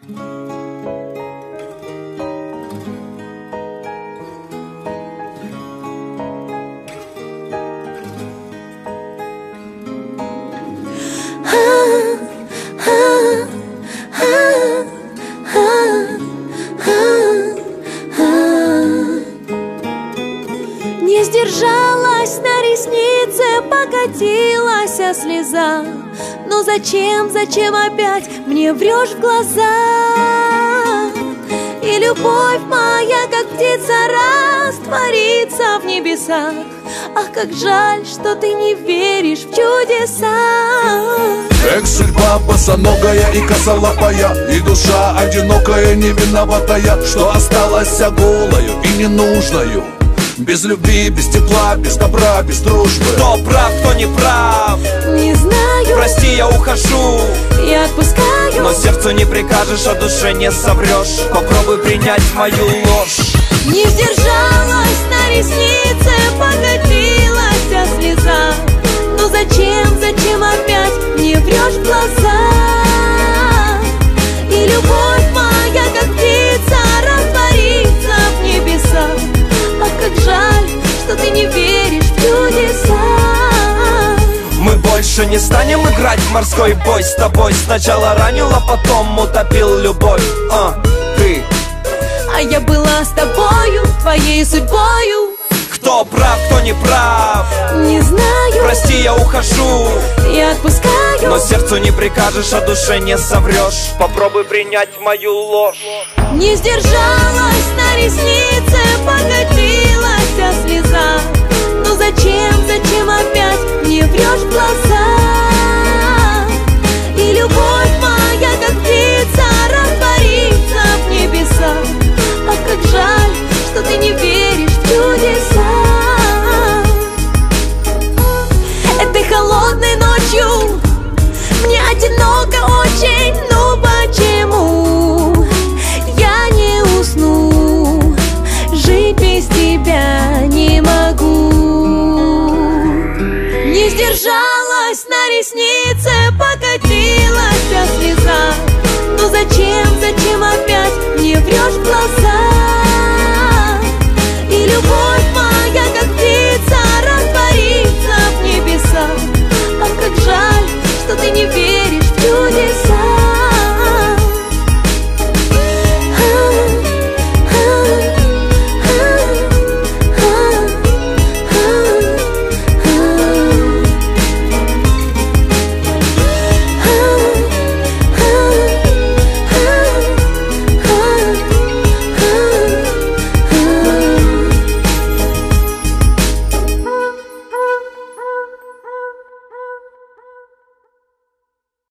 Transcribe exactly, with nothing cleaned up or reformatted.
Не сдержалась, на реснице покатилась слеза. Но зачем, зачем опять мне врешь в глаза? И любовь моя, как птица, растворится в небесах. Ах, как жаль, что ты не веришь в чудеса. Эх, судьба босоногая и косолапая, и душа одинокая, не виноватая, что осталась голою и ненужною. Без любви, без тепла, без добра, без дружбы. Кто прав, кто не прав? Не знаю. Прости, я ухожу, я отпускаю. но сердцу не прикажешь, а душе не соврешь. Попробуй принять мою ложь. Не сдержалась, на реснице покатилась слеза. Ну зачем, зачем опять мне врешь в глаза? И любовь моя, как птица, растворится в небесах. Ах, как жаль, что ты не веришь в чудеса. Мы больше не станем играть в морской бой с тобой. Сначала ранил, а потом утопил любовь. А, ты. А я была с тобою, твоей судьбою. Кто прав, кто не прав? Не знаю. Прости, я ухожу, я отпускаю. но сердцу не прикажешь, а душе не соврешь. Попробуй принять мою ложь. Не сдержалась, на реснице покатилась слеза. Ну зачем, зачем опять мне врешь в глаза?